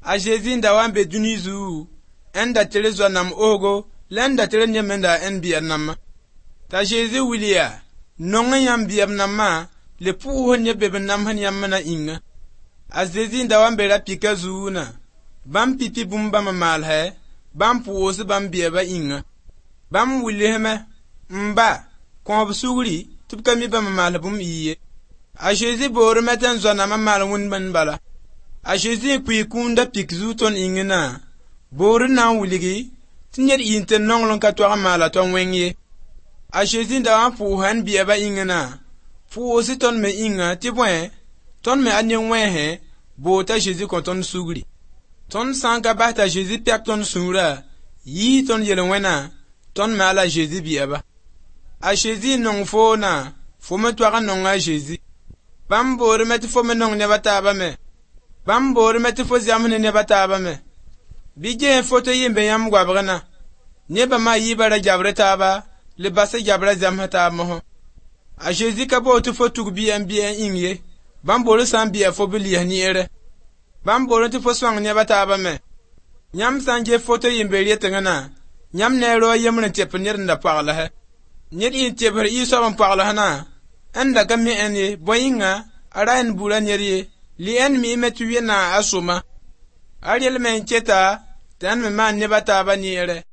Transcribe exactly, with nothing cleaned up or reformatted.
a Jésus nda wan be duni zu enda tere zo nam ogo lenda tere nyemenda en biya nam ta Jésus wilia nonga yam biya nam le pu honye be nam han yam na inga a Jésus nda wan be la pika zu na bam pipi bumba mamal he bam pu se bam biya ba inga bam wiliheme mba ko sugri tubka mi bam mamal bum iye a Jésus bor meten zo na mamal wun ban bala a Jésus kui kunda pikzu ton ingena bor na wuligi tinyer inte nonglon ka to mala ton wenye a Jésus nda wan pu han biya ba ingena fu si ton me inga ti point ton me anyen wenhe bo ta Jésus kon ton sugri ton sanka ba ta Jésus pek ton sura yi ton yele wena ton me ala Jésus biya ba a Jésus non fo na fo me to ga non a Jésus bam bor me ti fo me non ne bata ba me bam bor me ti fo zamne ne bata ba me bije foto yimbe yam gwabrana ne ba ma yi bara jabre ta ba le basse jabre zam ta mo a Jésus ka bo ti fo tug bien bien inye bam bor san bien fo bili ni ere bam bor ti fo swang ne bata ba me nyam sanje foto yimbe rietengana nyam ne ro yemne te penir nda parla he nyet in te ber yi so ban parla na anda ka mi eni boyinga ara en bula nyeri li en mi metu na asuma ariel men cheta tan me man ne bata ba ni ere